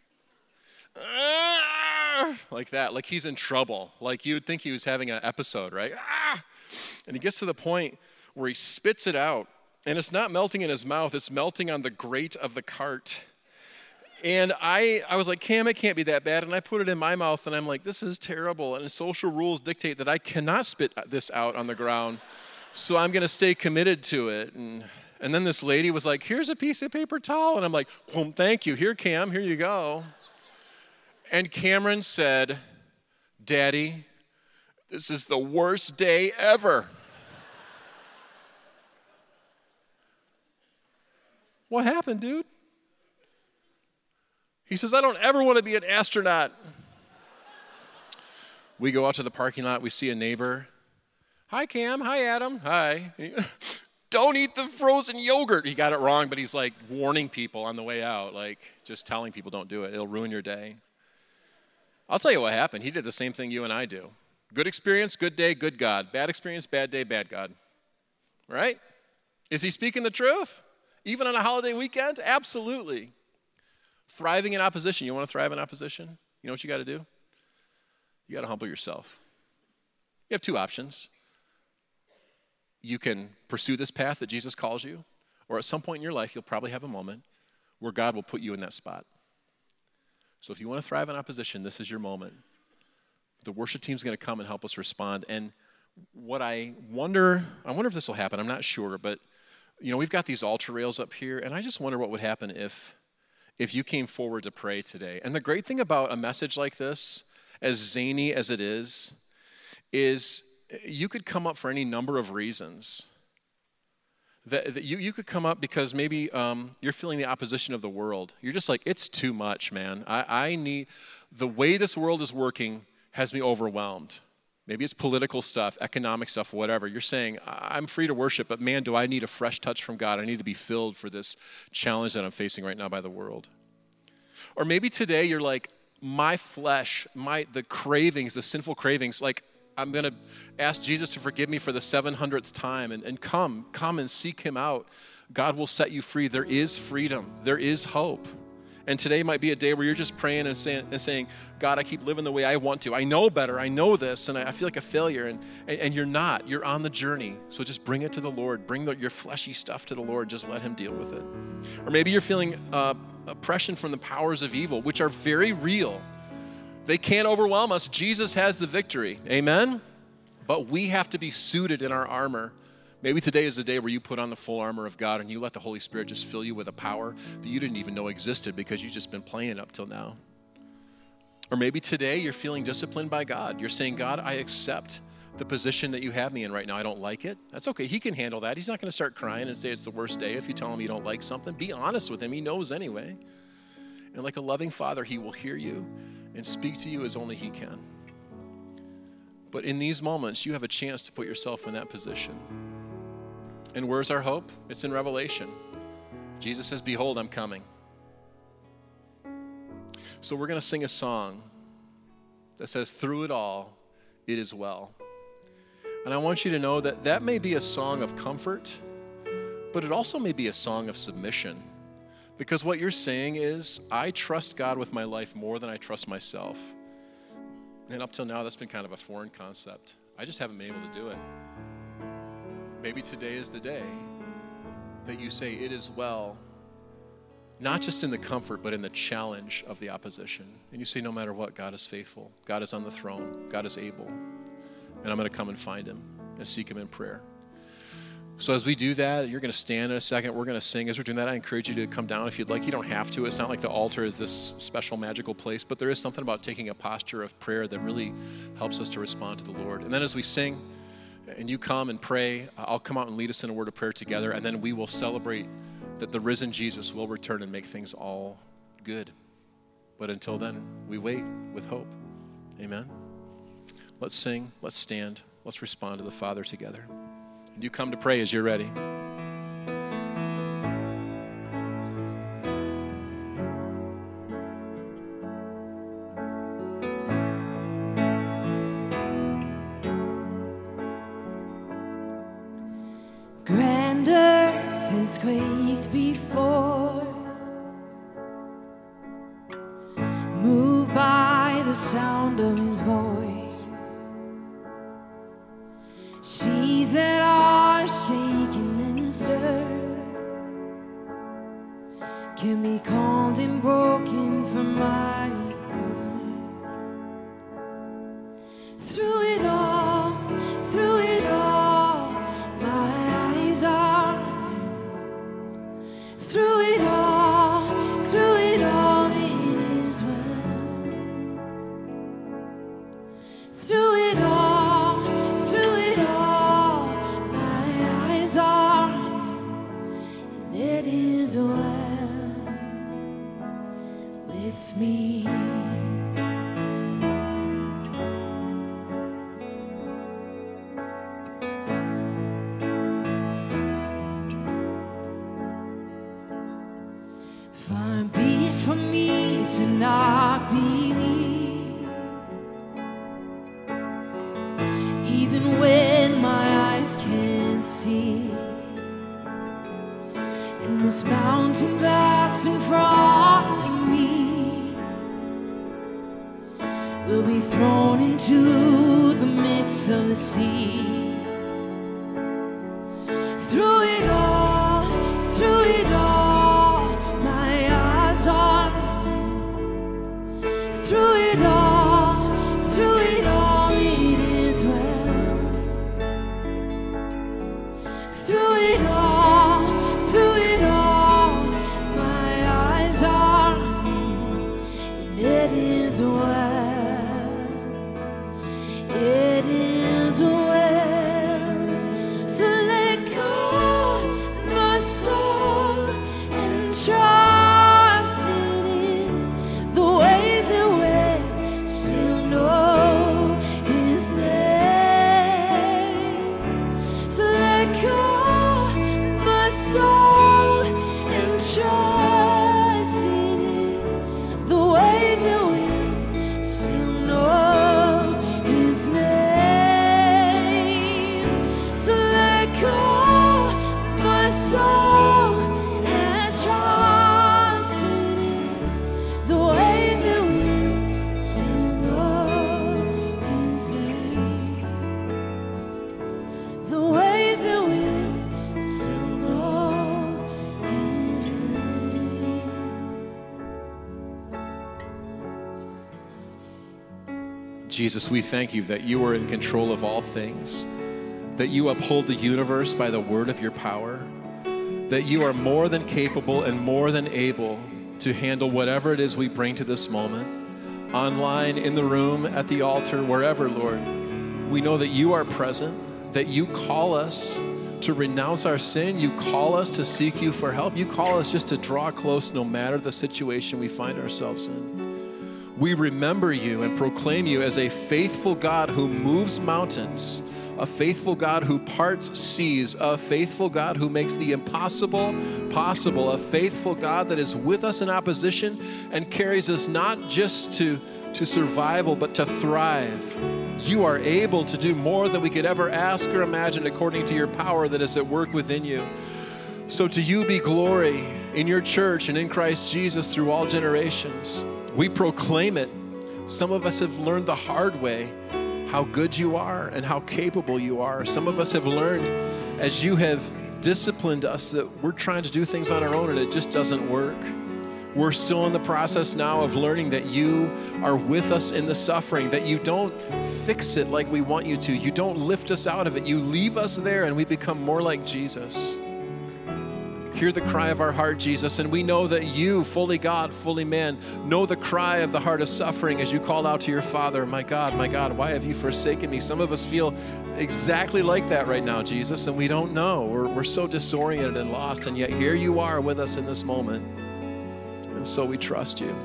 Like that, like he's in trouble. Like you'd think he was having an episode, right? Ah! And he gets to the point where he spits it out, and it's not melting in his mouth, it's melting on the grate of the cart. And I, I was like, "Cam, it can't be that bad." And I put it in my mouth, and I'm like, this is terrible. And social rules dictate that I cannot spit this out on the ground, so I'm going to stay committed to it. And and then this lady was like, "Here's a piece of paper towel." And I'm like, "Well, thank you. Here, Cam, here you go." And Cameron said, "Daddy, this is the worst day ever." What happened, dude? He says, "I don't ever want to be an astronaut." We go out to the parking lot. We see a neighbor. "Hi, Cam. Hi, Adam. Hi." "Don't eat the frozen yogurt." He got it wrong, but he's like warning people on the way out, like just telling people don't do it. It'll ruin your day. I'll tell you what happened. He did the same thing you and I do. Good experience, good day, good God. Bad experience, bad day, bad God. Right? Is he speaking the truth? Even on a holiday weekend? Absolutely. Thriving in opposition. You want to thrive in opposition? You know what you got to do? You got to humble yourself. You have two options. You can pursue this path that Jesus calls you, or at some point in your life, you'll probably have a moment where God will put you in that spot. So if you want to thrive in opposition, this is your moment. The worship team's going to come and help us respond. And what I wonder, I wonder if this will happen. I'm not sure, but you know, we've got these altar rails up here, and I just wonder what would happen if, if you came forward to pray today. And the great thing about a message like this, as zany as it is, is you could come up for any number of reasons. That, that you, you could come up because maybe um, you're feeling the opposition of the world. You're just like, it's too much, man. I, I need, the way this world is working has me overwhelmed. Maybe it's political stuff, economic stuff, whatever. You're saying, I'm free to worship, but man, do I need a fresh touch from God. I need to be filled for this challenge that I'm facing right now by the world. Or maybe today you're like, my flesh, my the cravings, the sinful cravings, like, I'm going to ask Jesus to forgive me for the seven hundredth time and, and come, come and seek him out. God will set you free. There is freedom. There is hope. And today might be a day where you're just praying and saying, and saying, God, I keep living the way I want to. I know better. I know this, and I feel like a failure. And, and, and you're not. You're on the journey. So just bring it to the Lord. Bring the, your fleshy stuff to the Lord. Just let him deal with it. Or maybe you're feeling uh, oppression from the powers of evil, which are very real. They can't overwhelm us. Jesus has the victory. Amen? But we have to be suited in our armor. Maybe today is the day where you put on the full armor of God and you let the Holy Spirit just fill you with a power that you didn't even know existed because you've just been playing up till now. Or maybe today you're feeling disciplined by God. You're saying, God, I accept the position that you have me in right now. I don't like it. That's okay. He can handle that. He's not going to start crying and say it's the worst day if you tell him you don't like something. Be honest with him. He knows anyway. And like a loving father, he will hear you and speak to you as only he can. But in these moments, you have a chance to put yourself in that position. And where's our hope? It's in Revelation. Jesus says, behold, I'm coming. So we're going to sing a song that says, through it all, it is well. And I want you to know that that may be a song of comfort, but it also may be a song of submission. Because what you're saying is, I trust God with my life more than I trust myself. And up till now, that's been kind of a foreign concept. I just haven't been able to do it. Maybe today is the day that you say, it is well, not just in the comfort, but in the challenge of the opposition. And you say, no matter what, God is faithful. God is on the throne. God is able. And I'm going to come and find him and seek him in prayer. So as we do that, you're going to stand in a second. We're going to sing. As we're doing that, I encourage you to come down if you'd like. You don't have to. It's not like the altar is this special magical place, but there is something about taking a posture of prayer that really helps us to respond to the Lord. And then as we sing and you come and pray, I'll come out and lead us in a word of prayer together, and then we will celebrate that the risen Jesus will return and make things all good. But until then, we wait with hope. Amen. Let's sing. Let's stand. Let's respond to the Father together. And you come to pray as you're ready. Grand earth has quaked before, moved by the sound of his voice. Seas that are shaken and stirred can be calmed and broken from my good. Through it all, through it all, my eyes are on you. Through it all, through it all, it is well. Through it all, through it all, my eyes are on you, and it is well with me. Far be it from me to not believe, even when my eyes can't see. And this mountain that's in front of me will be thrown into the midst of the sea. Through it all, through it all, my eyes are on you. Through it all, through it all, it is well. Through it all, through it all, my eyes are on you, and it is well. It is well. So let go my soul and trust in the ways that we still know his name. So let go my soul and trust in the ways that we still know his name. So let go my soul and trust in the ways that we still know his name. The ways that we still know his name. Jesus, we thank you that you are in control of all things, that you uphold the universe by the word of your power, that you are more than capable and more than able to handle whatever it is we bring to this moment, online, in the room, at the altar, wherever, Lord. We know that you are present, that you call us to renounce our sin. You call us to seek you for help. You call us just to draw close no matter the situation we find ourselves in. We remember you and proclaim you as a faithful God who moves mountains, a faithful God who parts seas, a faithful God who makes the impossible possible, a faithful God that is with us in opposition and carries us not just to, to survival, but to thrive. You are able to do more than we could ever ask or imagine according to your power that is at work within you. So to you be glory in your church and in Christ Jesus through all generations. We proclaim it. Some of us have learned the hard way how good you are and how capable you are. Some of us have learned as you have disciplined us that we're trying to do things on our own and it just doesn't work. We're still in the process now of learning that you are with us in the suffering, that you don't fix it like we want you to. You don't lift us out of it. You leave us there and we become more like Jesus. Hear the cry of our heart, Jesus, and we know that you, fully God, fully man, know the cry of the heart of suffering as you called out to your Father, my God, my God, why have you forsaken me? Some of us feel exactly like that right now, Jesus, and we don't know. We're, we're so disoriented and lost, and yet here you are with us in this moment. And so we trust you.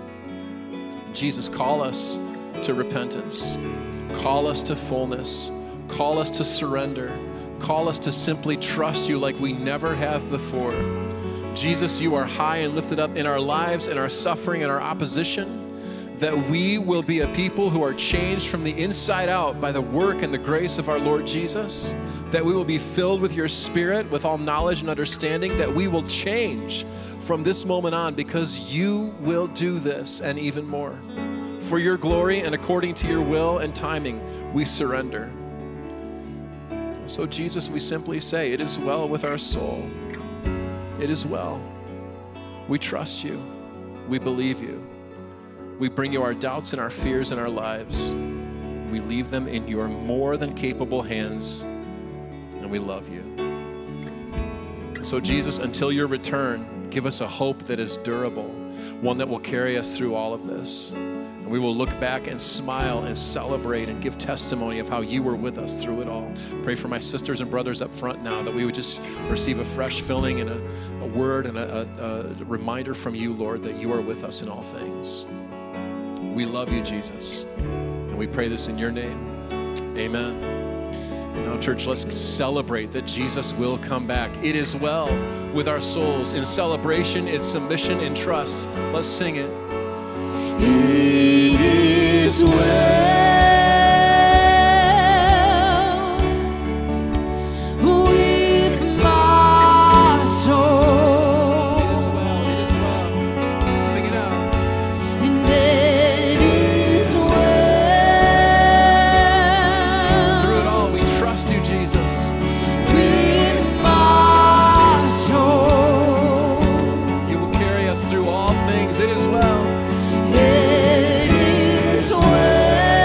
Jesus, call us to repentance. Call us to fullness. Call us to surrender. Call us to simply trust you like we never have before. Jesus, you are high and lifted up in our lives, in our suffering, and our opposition, that we will be a people who are changed from the inside out by the work and the grace of our Lord Jesus, that we will be filled with your Spirit, with all knowledge and understanding, that we will change from this moment on because you will do this and even more. For your glory and according to your will and timing, we surrender. So Jesus, we simply say, it is well with our soul. It is well. We trust you. We believe you. We bring you our doubts and our fears in our lives. We leave them in your more than capable hands, and we love you. So Jesus, until your return, give us a hope that is durable, one that will carry us through all of this. And we will look back and smile and celebrate and give testimony of how you were with us through it all. Pray for my sisters and brothers up front now that we would just receive a fresh filling and a, a word and a, a, a reminder from you, Lord, that you are with us in all things. We love you, Jesus. And we pray this in your name. Amen. And now, church, let's celebrate that Jesus will come back. It is well with our souls. In celebration, in submission, in trust. Let's sing it. It is well with my soul. It is well, it is well. Sing it out. And it is well. Through it all, we trust you, Jesus. With my soul. You will carry us through all things. It is well. It is well.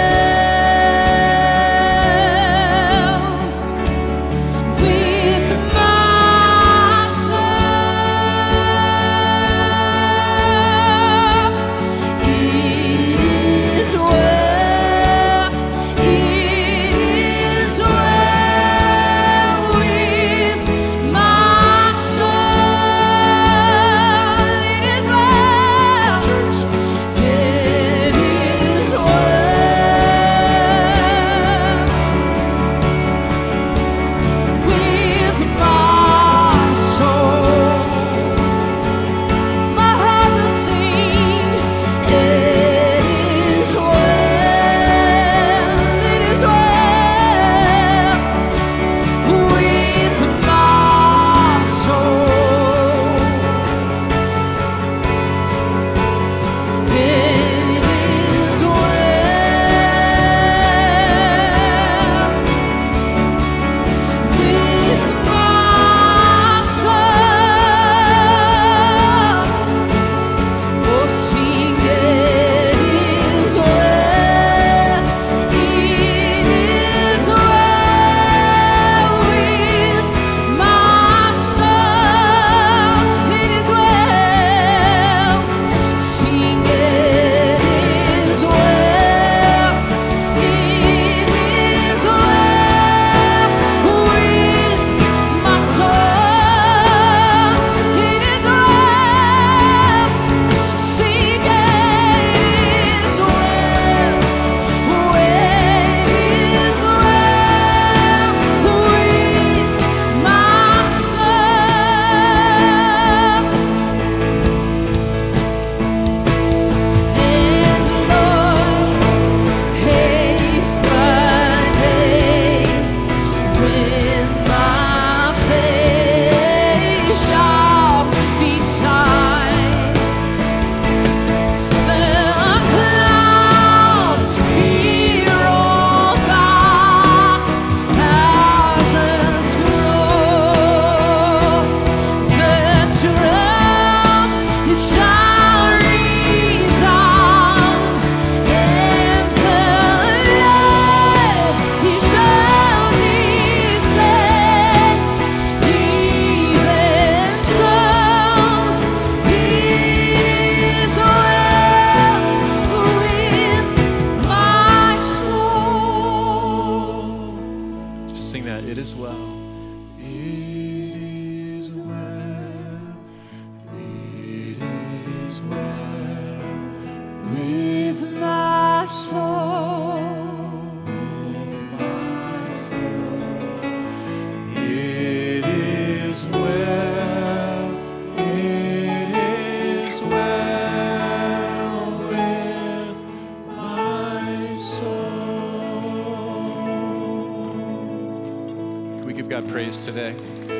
praise today.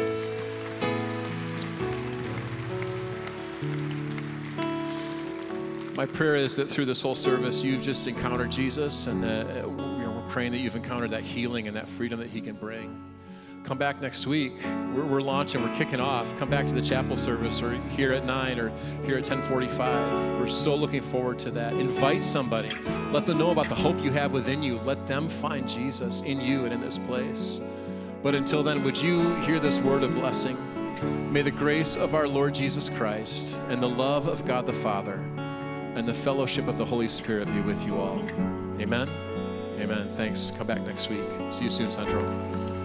My prayer is that through this whole service, you've just encountered Jesus, and that, uh, you know, we're praying that you've encountered that healing and that freedom that he can bring. Come back next week. We're, we're launching, we're kicking off. Come back to the chapel service, or here at nine, or here at ten forty-five. We're so looking forward to that. Invite somebody. Let them know about the hope you have within you. Let them find Jesus in you and in this place. But until then, would you hear this word of blessing? May the grace of our Lord Jesus Christ and the love of God the Father and the fellowship of the Holy Spirit be with you all. Amen? Amen. Thanks. Come back next week. See you soon, Central.